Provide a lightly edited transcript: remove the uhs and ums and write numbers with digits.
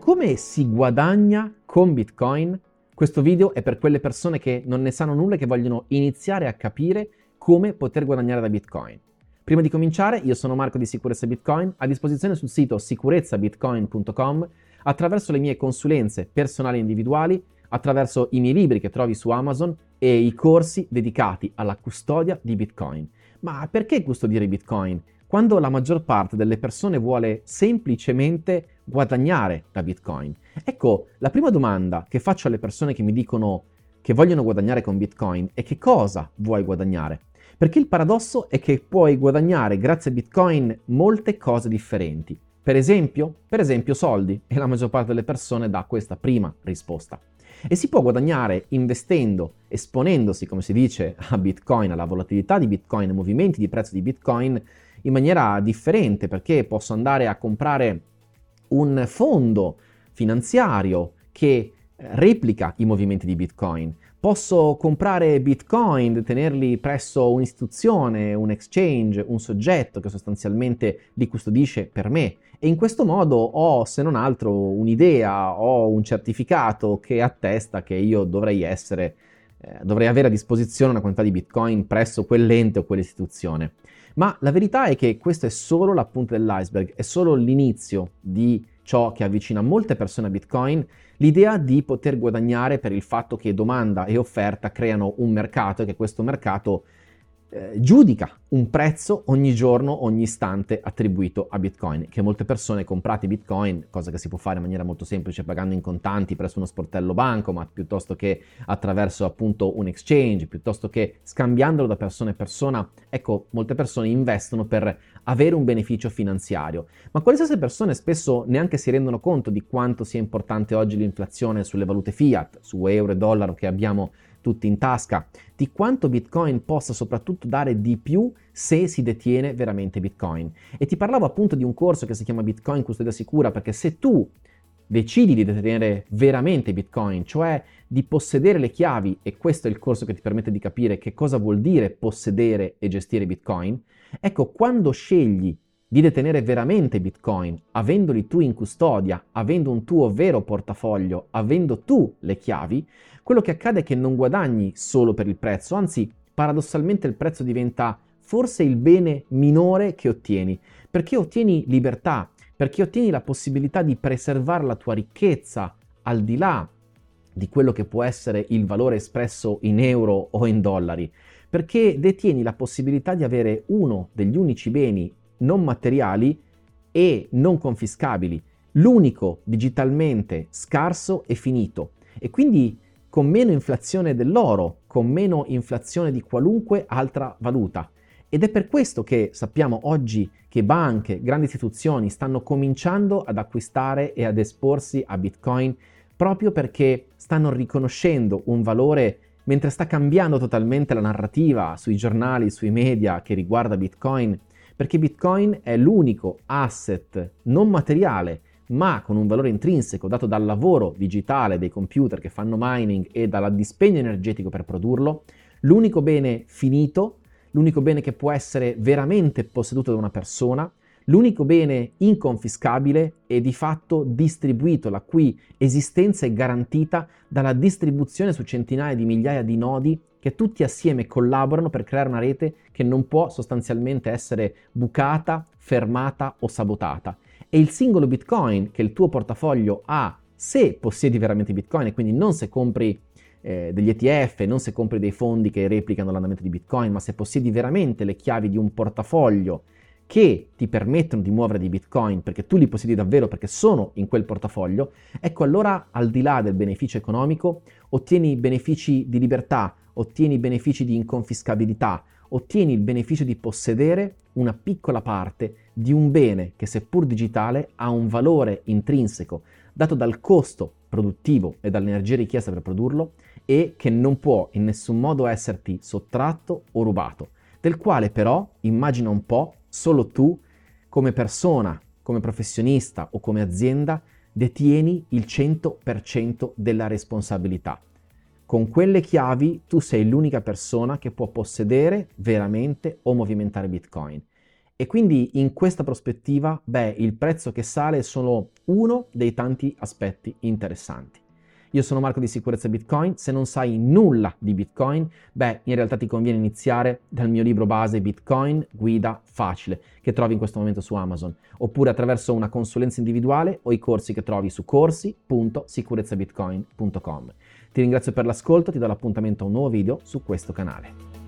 come si guadagna con Bitcoin? Questo video è per quelle persone che non ne sanno nulla e che vogliono iniziare a capire come poter guadagnare da Bitcoin. Prima di cominciare, io sono Marco di Sicurezza Bitcoin, a disposizione sul sito sicurezzabitcoin.com, attraverso le mie consulenze personali e individuali, attraverso i miei libri che trovi su Amazon e i corsi dedicati alla custodia di Bitcoin. Ma perché custodire Bitcoin? Quando la maggior parte delle persone vuole semplicemente guadagnare da Bitcoin. Ecco, la prima domanda che faccio alle persone che mi dicono che vogliono guadagnare con Bitcoin è: che cosa vuoi guadagnare? Perché il paradosso è che puoi guadagnare grazie a Bitcoin molte cose differenti. Per esempio soldi, e la maggior parte delle persone dà questa prima risposta. E si può guadagnare investendo, esponendosi, come si dice, a Bitcoin, alla volatilità di Bitcoin, ai movimenti di prezzo di Bitcoin in maniera differente, perché posso andare a comprare un fondo finanziario che replica i movimenti di Bitcoin. Posso comprare Bitcoin, tenerli presso un'istituzione, un exchange, un soggetto che sostanzialmente li custodisce per me. E in questo modo ho, se non altro, un'idea, ho un certificato che attesta che io dovrei avere a disposizione una quantità di Bitcoin presso quell'ente o quell'istituzione. Ma la verità è che questo è solo la punta dell'iceberg, è solo l'inizio di ciò che avvicina molte persone a Bitcoin, l'idea di poter guadagnare per il fatto che domanda e offerta creano un mercato e che questo mercato giudica un prezzo ogni giorno, ogni istante attribuito a Bitcoin, che molte persone comprate Bitcoin, cosa che si può fare in maniera molto semplice pagando in contanti presso uno sportello bancomat, piuttosto che attraverso appunto un exchange, piuttosto che scambiandolo da persona a persona. Ecco, molte persone investono per avere un beneficio finanziario, ma quelle stesse persone spesso neanche si rendono conto di quanto sia importante oggi l'inflazione sulle valute fiat, su euro e dollaro che abbiamo tutti in tasca, di quanto Bitcoin possa soprattutto dare di più se si detiene veramente Bitcoin. E ti parlavo appunto di un corso che si chiama Bitcoin Custodia Sicura, perché se tu decidi di detenere veramente Bitcoin, cioè di possedere le chiavi, e questo è il corso che ti permette di capire che cosa vuol dire possedere e gestire Bitcoin, ecco, quando scegli di detenere veramente Bitcoin, avendoli tu in custodia, avendo un tuo vero portafoglio, avendo tu le chiavi, quello che accade è che non guadagni solo per il prezzo, anzi, paradossalmente il prezzo diventa forse il bene minore che ottieni, perché ottieni libertà, perché ottieni la possibilità di preservare la tua ricchezza al di là di quello che può essere il valore espresso in euro o in dollari, perché detieni la possibilità di avere uno degli unici beni non materiali e non confiscabili, l'unico digitalmente scarso e finito, e quindi con meno inflazione dell'oro, con meno inflazione di qualunque altra valuta. Ed è per questo che sappiamo oggi che banche, grandi istituzioni stanno cominciando ad acquistare e ad esporsi a Bitcoin, proprio perché stanno riconoscendo un valore, mentre sta cambiando totalmente la narrativa sui giornali, sui media che riguarda Bitcoin, perché Bitcoin è l'unico asset non materiale, ma con un valore intrinseco dato dal lavoro digitale dei computer che fanno mining e dal dispendio energetico per produrlo, l'unico bene finito, l'unico bene che può essere veramente posseduto da una persona, l'unico bene inconfiscabile e di fatto distribuito, la cui esistenza è garantita dalla distribuzione su centinaia di migliaia di nodi che tutti assieme collaborano per creare una rete che non può sostanzialmente essere bucata, fermata o sabotata. E il singolo Bitcoin che il tuo portafoglio ha, se possiedi veramente Bitcoin, e quindi non se compri degli ETF, non se compri dei fondi che replicano l'andamento di Bitcoin, ma se possiedi veramente le chiavi di un portafoglio che ti permettono di muovere di Bitcoin, perché tu li possiedi davvero, perché sono in quel portafoglio, ecco allora al di là del beneficio economico ottieni benefici di libertà, ottieni benefici di inconfiscabilità, ottieni il beneficio di possedere una piccola parte di un bene che seppur digitale ha un valore intrinseco dato dal costo produttivo e dall'energia richiesta per produrlo e che non può in nessun modo esserti sottratto o rubato, del quale però, immagina un po', solo tu come persona, come professionista o come azienda detieni il 100% della responsabilità. Con quelle chiavi tu sei l'unica persona che può possedere veramente o movimentare Bitcoin. E quindi in questa prospettiva, il prezzo che sale è solo uno dei tanti aspetti interessanti. Io sono Marco di Sicurezza Bitcoin. Se non sai nulla di Bitcoin, in realtà ti conviene iniziare dal mio libro base Bitcoin, guida facile, che trovi in questo momento su Amazon, oppure attraverso una consulenza individuale o i corsi che trovi su corsi.sicurezzabitcoin.com. Ti ringrazio per l'ascolto, ti do l'appuntamento a un nuovo video su questo canale.